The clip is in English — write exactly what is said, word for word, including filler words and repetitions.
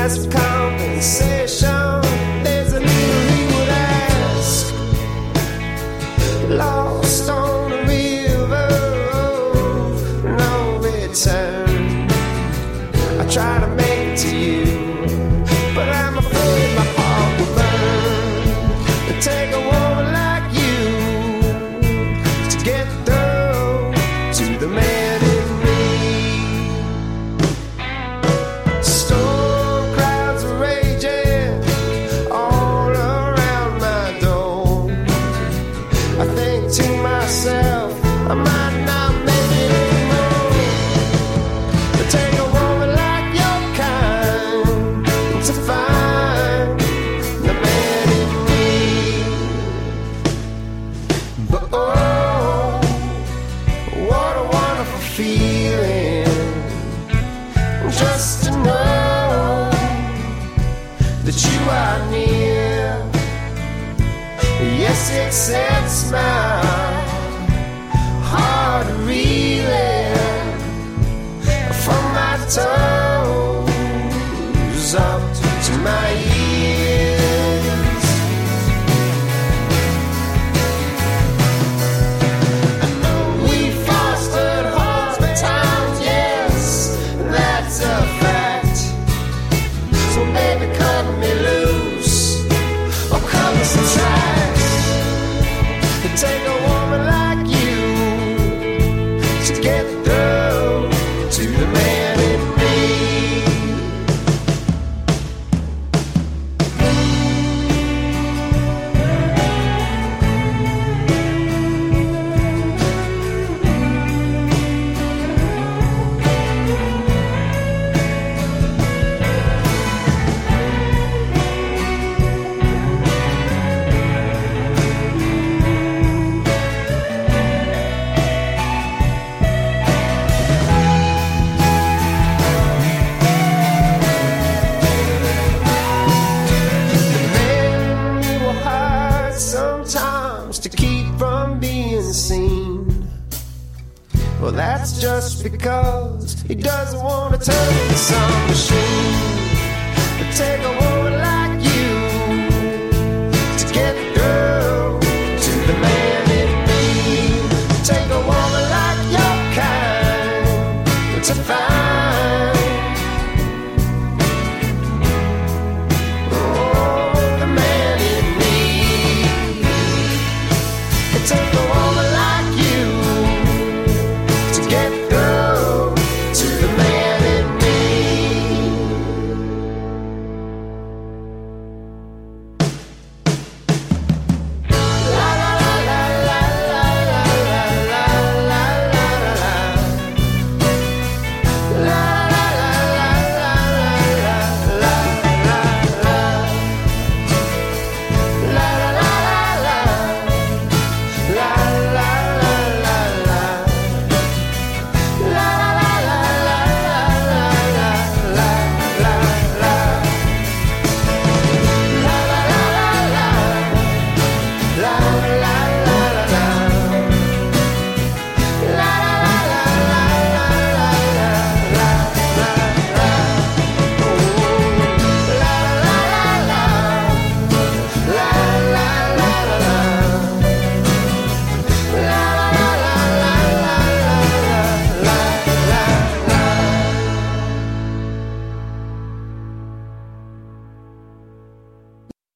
ask for compensation. There's a little he would ask. Lost on a river, no return. I try to make it to you, but I'm afraid my heart will burn. It take a woman like you to get through to the man in me. Storm clouds are raging all around my door. I think to myself, I might not make it anymore. It take a woman like your kind to find the man in me. But oh, what a wonderful feeling, just to know that you are near. Yes, it sets my heart reeling from my toes up to my ears. I know we fostered husband times, yes, that's a fact. So baby, cut me loose or cut me some tracks. It take a woman like you to get through to the man in me. The man you will hide sometimes to keep from being seen. Well, that's just because he doesn't want to turn into some machine. But take a woman like you to get through to the man in me. Take a woman like your kind to find